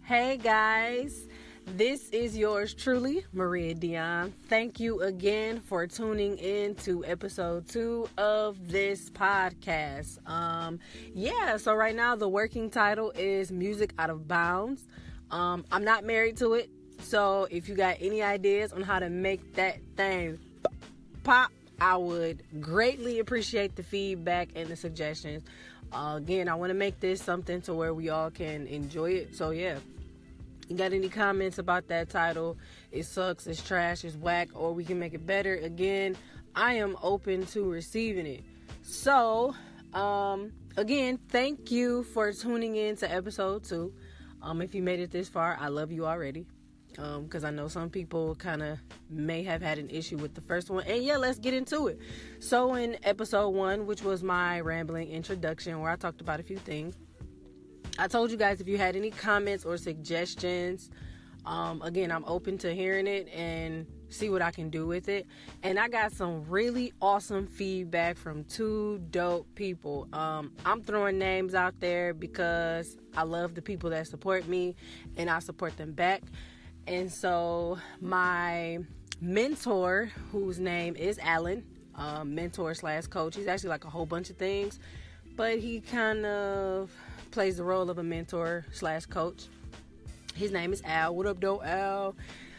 Hey guys, this is yours truly, Maria Dion. Thank you again for tuning in to episode 2 of this podcast. So right now the working title is Music Out of Bounds. I'm not married to it, so if you got any ideas on how to make that thing pop, I would greatly appreciate the feedback and the suggestions. Again, I want to make this something to where we all can enjoy it. So yeah, you got any comments about that title? It sucks, it's trash, it's whack, or we can make it better. Again, I am open to receiving it. So, again, thank you for tuning in to episode 2. If you made it this far, I love you already. Because I know some people kind of may have had an issue with the first one. And yeah, let's get into it. So in episode 1, which was my rambling introduction where I talked about a few things, I told you guys if you had any comments or suggestions, again, I'm open to hearing it and see what I can do with it. And I got some really awesome feedback from 2 dope people. I'm throwing names out there because I love the people that support me and I support them back. And so my mentor, whose name is Alan, mentor/coach, he's actually like a whole bunch of things, but he kind of plays the role of a mentor/coach. His name is Al. What up, though, Al?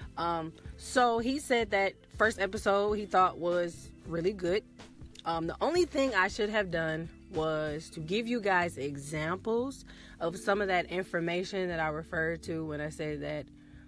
So he said that first episode he thought was really good. The only thing I should have done was to give you guys examples of some of that information that I referred to when I said that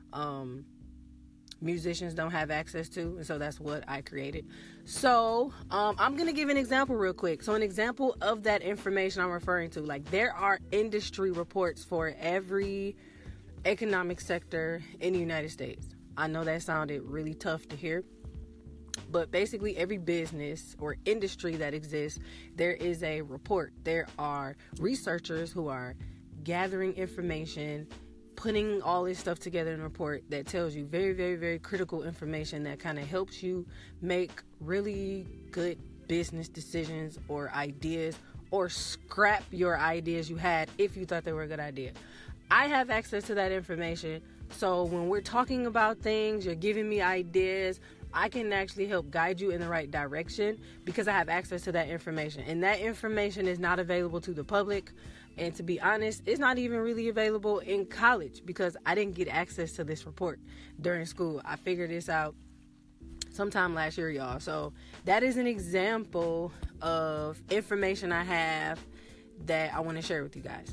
musicians don't have access to, and so that's what I created. So I'm gonna give an example real quick. So an example of that information I'm referring to, like, there are industry reports for every economic sector in the United States. I know that sounded really tough to hear, but basically every business or industry that exists, there is a report. There are researchers who are gathering information, putting all this stuff together in a report that tells you very, very, very critical information that kind of helps you make really good business decisions or ideas, or scrap your ideas you had if you thought they were a good idea. I have access to that information, so when we're talking about things, you're giving me ideas, I can actually help guide you in the right direction because I have access to that information. And that information is not available to the public. And to be honest, it's not even really available in college because I didn't get access to this report during school. I figured this out sometime last year, y'all. So that is an example of information I have that I want to share with you guys.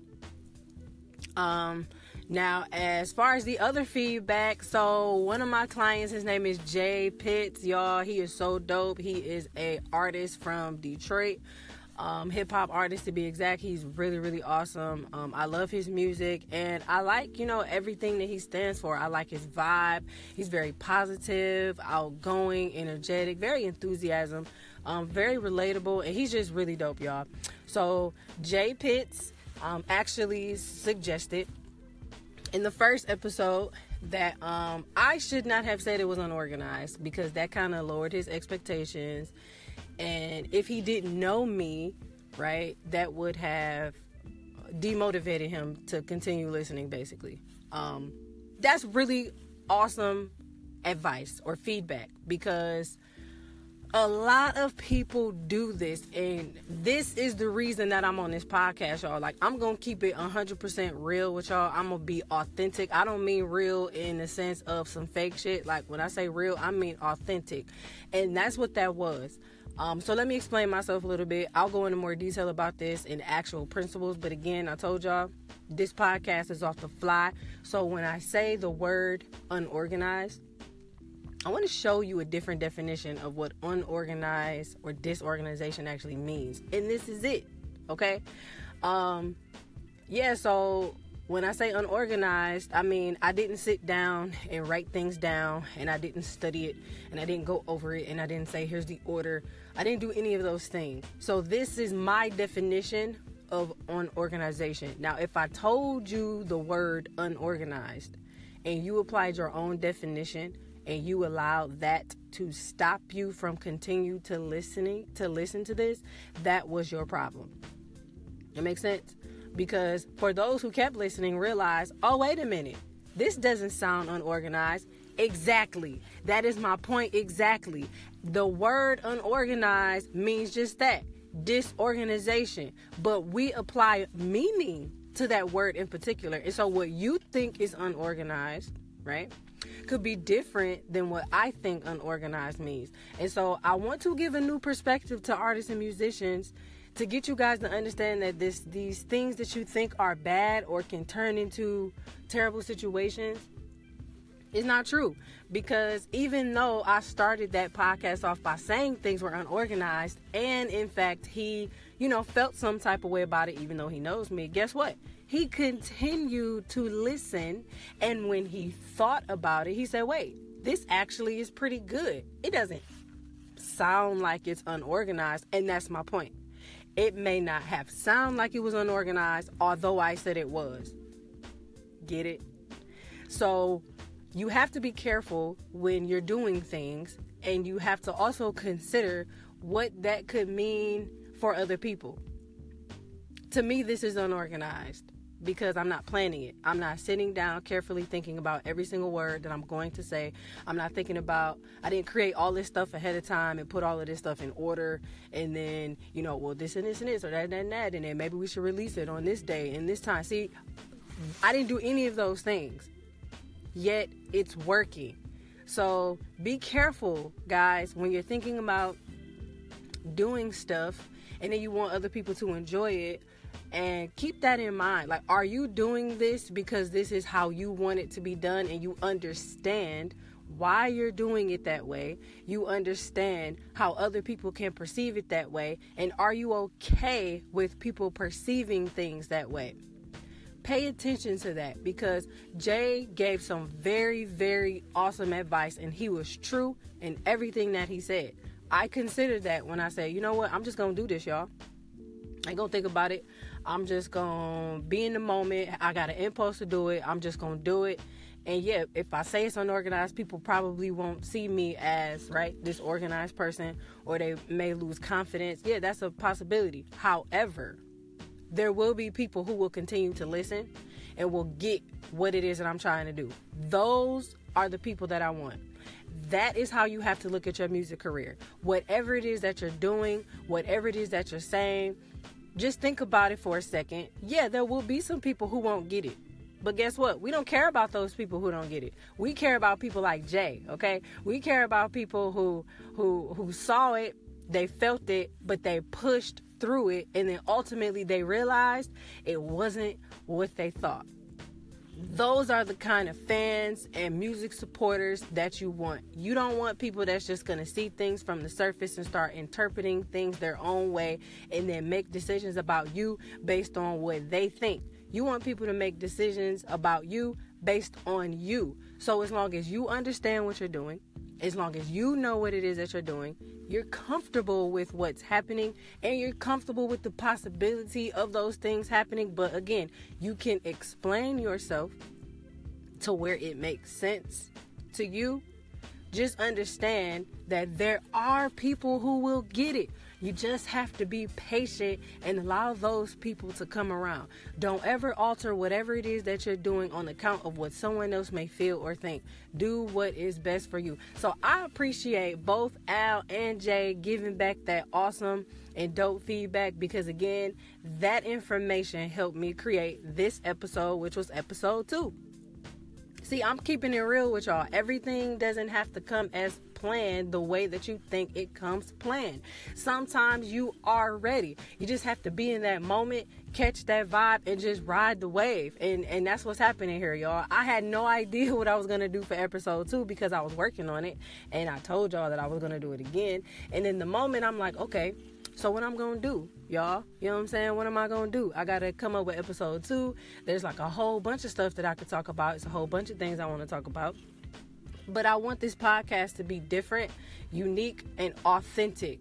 Now, as far as the other feedback, so one of my clients, his name is Jay Pitts, y'all. He is so dope. He is a artist from Detroit. Hip-hop artist to be exact. He's really, really awesome. I love his music, and I like, everything that he stands for. I like his vibe. He's very positive, outgoing, energetic, very enthusiasm, very relatable, and he's just really dope, y'all. So Jay Pitts actually suggested in the first episode that I should not have said it was unorganized because that kind of lowered his expectations. And if he didn't know me, right, that would have demotivated him to continue listening, basically. That's really awesome advice or feedback because a lot of people do this, and this is the reason that I'm on this podcast, y'all. Like, I'm going to keep it 100% real with y'all. I'm going to be authentic. I don't mean real in the sense of some fake shit. Like, when I say real, I mean authentic. And that's what that was. So let me explain myself a little bit. I'll go into more detail about this in actual principles. But again, I told y'all, this podcast is off the fly. So when I say the word unorganized, I want to show you a different definition of what unorganized or disorganization actually means. And this is it. Okay? So when I say unorganized, I mean, I didn't sit down and write things down, and I didn't study it, and I didn't go over it, and I didn't say, here's the order. I didn't do any of those things. So this is my definition of unorganization. Now, if I told you the word unorganized and you applied your own definition and you allowed that to stop you from continue to listen to this, that was your problem. It makes sense? Because for those who kept listening, realized, oh, wait a minute, this doesn't sound unorganized. Exactly. That is my point. Exactly. The word unorganized means just that, disorganization. But we apply meaning to that word in particular. And so what you think is unorganized, right, could be different than what I think unorganized means. And so I want to give a new perspective to artists and musicians to get you guys to understand that these things that you think are bad or can turn into terrible situations is not true. Because even though I started that podcast off by saying things were unorganized, and in fact he, felt some type of way about it, even though he knows me, guess what? He continued to listen, and when he thought about it, he said, wait, this actually is pretty good. It doesn't sound like it's unorganized, and that's my point. It may not have sound like it was unorganized, although I said it was. Get it? So you have to be careful when you're doing things, and you have to also consider what that could mean for other people. To me, this is unorganized because I'm not planning it. I'm not sitting down carefully thinking about every single word that I'm going to say. I'm not thinking about, I didn't create all this stuff ahead of time and put all of this stuff in order and then, well, this and this and this or that and that, and then maybe we should release it on this day and this time. See, I didn't do any of those things, yet it's working. So be careful, guys, when you're thinking about doing stuff and then you want other people to enjoy it. And keep that in mind. Like, are you doing this because this is how you want it to be done and you understand why you're doing it that way? You understand how other people can perceive it that way. And are you okay with people perceiving things that way? Pay attention to that, because Jay gave some very, very awesome advice, and he was true in everything that he said. I considered that when I said, you know what, I'm just going to do this, y'all. I ain't going to think about it. I'm just going to be in the moment. I got an impulse to do it. I'm just going to do it. And yeah, if I say it's unorganized, people probably won't see me as, this organized person, or they may lose confidence. Yeah, that's a possibility. However, there will be people who will continue to listen and will get what it is that I'm trying to do. Those are the people that I want. That is how you have to look at your music career. Whatever it is that you're doing, whatever it is that you're saying, just think about it for a second. Yeah, there will be some people who won't get it. But guess what? We don't care about those people who don't get it. We care about people like Jay, okay? We care about people who saw it, they felt it, but they pushed through it, and then ultimately they realized it wasn't what they thought. Those are the kind of fans and music supporters that you want. You don't want people that's just going to see things from the surface and start interpreting things their own way and then make decisions about you based on what they think. You want people to make decisions about you based on you. So as long as you understand what you're doing, as long as you know what it is that you're doing, you're comfortable with what's happening, and you're comfortable with the possibility of those things happening. But again, you can explain yourself to where it makes sense to you. Just understand that there are people who will get it. You just have to be patient and allow those people to come around. Don't ever alter whatever it is that you're doing on account of what someone else may feel or think. Do what is best for you. So I appreciate both Al and Jay giving back that awesome and dope feedback, because again, that information helped me create this episode, which was episode 2. See, I'm keeping it real with y'all. Everything doesn't have to come as planned the way that you think it comes planned. Sometimes you are ready. You just have to be in that moment, catch that vibe, and just ride the wave. And that's what's happening here, y'all. I had no idea what I was going to do for episode 2 because I was working on it. And I told y'all that I was going to do it again. And in the moment, I'm like, okay, so what I'm going to do, y'all? You know what I'm saying? What am I going to do? I got to come up with episode 2. There's like a whole bunch of stuff that I could talk about. It's a whole bunch of things I want to talk about. But I want this podcast to be different, unique, and authentic.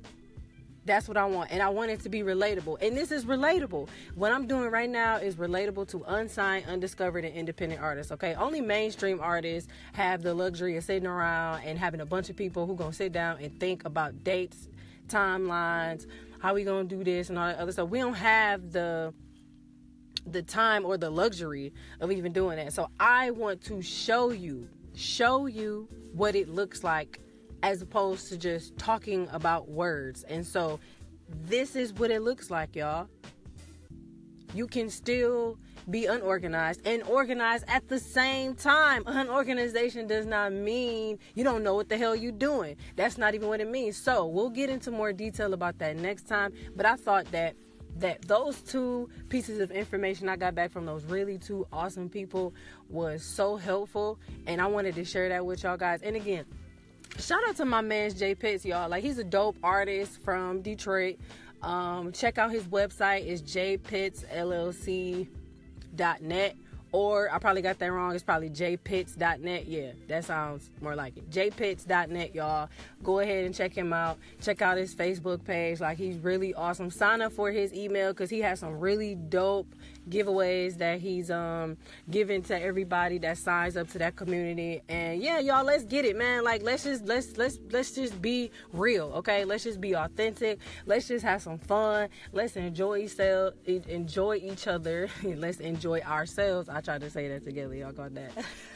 That's what I want. And I want it to be relatable. And this is relatable. What I'm doing right now is relatable to unsigned, undiscovered, and independent artists, okay? Only mainstream artists have the luxury of sitting around and having a bunch of people who going to sit down and think about dates, timelines, how we going to do this, and all that other stuff. We don't have the the time or the luxury of even doing that. So I want to show you what it looks like, as opposed to just talking about words. And so this is what it looks like, y'all. You can still be unorganized and organized at the same time. Unorganization does not mean you don't know what the hell you're doing. That's not even what it means. So we'll get into more detail about that next time. But I thought that those two pieces of information I got back from those really two awesome people was so helpful, and I wanted to share that with y'all guys. And again, shout out to my man Jay Pitts, y'all. Like, he's a dope artist from Detroit. Check out his website. It's jpittsllc.net, or I probably got that wrong. It's probably jpitts.net. Yeah, that sounds more like it. jpitts.net, y'all. Go ahead and check him out. Check out his Facebook page. Like, he's really awesome. Sign up for his email, because he has some really dope giveaways that he's giving to everybody that signs up to that community. And yeah, y'all, let's get it, man. Like, let's just be real, okay? Let's just be authentic. Let's just have some fun. Let's enjoy each other. Let's enjoy ourselves. I tried to say that together. Y'all got that?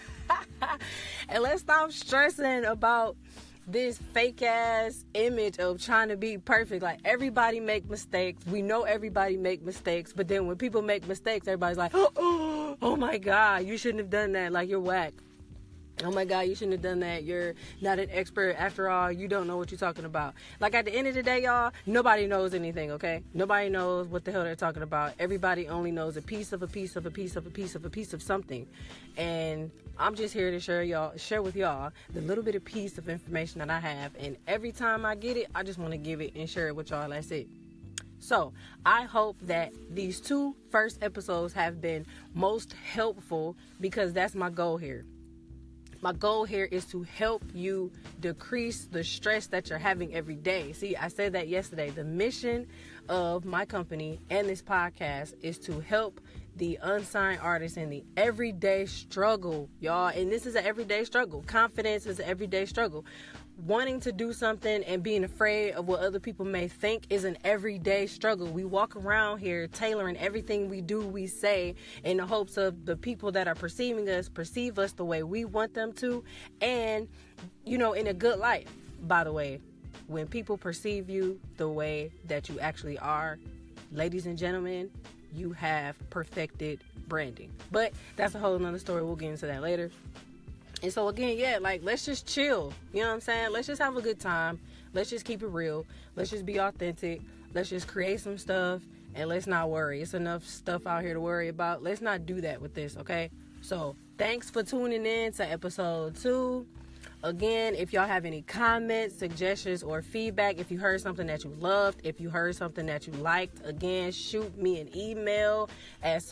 And let's stop stressing about this fake ass image of trying to be perfect. Like, everybody make mistakes. We know everybody make mistakes, but then when people make mistakes, everybody's like, oh my God, you shouldn't have done that. Like, you're whack. Oh my God, you shouldn't have done that. You're not an expert. After all, you don't know what you're talking about. Like, at the end of the day, y'all, nobody knows anything, okay? Nobody knows what the hell they're talking about. Everybody only knows a piece of something. And I'm just here to share with y'all the little bit of piece of information that I have. And every time I get it, I just want to give it and share it with y'all. That's it. So I hope that these two first episodes have been most helpful, because that's my goal here. My goal here is to help you decrease the stress that you're having every day. See, I said that yesterday. The mission of my company and this podcast is to help the unsigned artists in the everyday struggle, y'all. And this is an everyday struggle. Confidence is an everyday struggle. Wanting to do something and being afraid of what other people may think is an everyday struggle. We walk around here tailoring everything we do, we say, in the hopes of the people that are perceiving us perceive us the way we want them to, and, you know, in a good light. By the way, when people perceive you the way that you actually are, ladies and gentlemen, you have perfected branding. But that's a whole nother story. We'll get into that later. And so again, yeah, like, let's just chill. You know what I'm saying? Let's just have a good time. Let's just keep it real. Let's just be authentic. Let's just create some stuff, and let's not worry. It's enough stuff out here to worry about. Let's not do that with this, okay? So thanks for tuning in to episode 2. Again, if y'all have any comments, suggestions, or feedback, if you heard something that you loved, if you heard something that you liked, again, shoot me an email at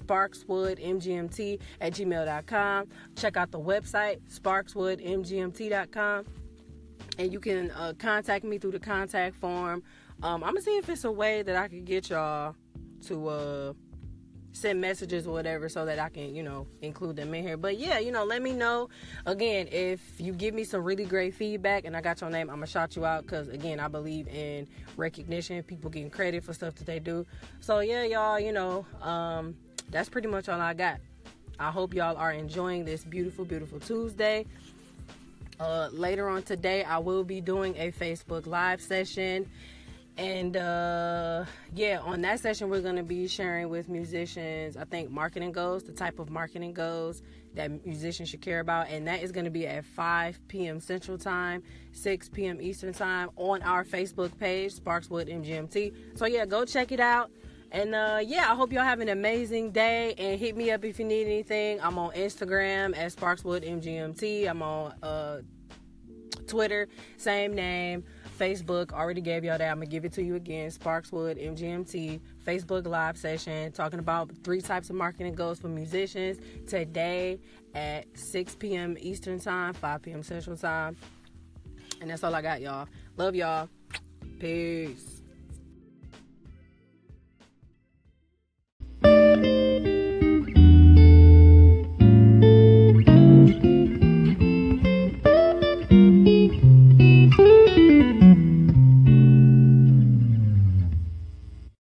sparkswoodmgmt@gmail.com. Check out the website, sparkswoodmgmt.com. And you can contact me through the contact form. I'm going to see if it's a way that I can get y'all to send messages or whatever, so that I can, you know, include them in here. But yeah, you know, let me know. Again, if you give me some really great feedback and I got your name, I'm gonna shout you out, because again, I believe in recognition, people getting credit for stuff that they do. So yeah, y'all, you know, that's pretty much all I got. I hope y'all are enjoying this beautiful, beautiful Tuesday. Later on today, I will be doing a Facebook Live session. And, yeah, on that session, we're going to be sharing with musicians, I think, marketing goals, the type of marketing goals that musicians should care about. And that is going to be at 5 p.m. Central Time, 6 p.m. Eastern Time on our Facebook page, Sparkswood MGMT. So, yeah, go check it out. And, yeah, I hope y'all have an amazing day. And hit me up if you need anything. I'm on Instagram at Sparkswood MGMT. I'm on Twitter, same name. Facebook, already gave y'all that. I'm going to give it to you again. Sparkswood MGMT, Facebook Live session, talking about 3 types of marketing goals for musicians today at 6 p.m. Eastern Time, 5 p.m. Central Time. And that's all I got, y'all. Love y'all. Peace.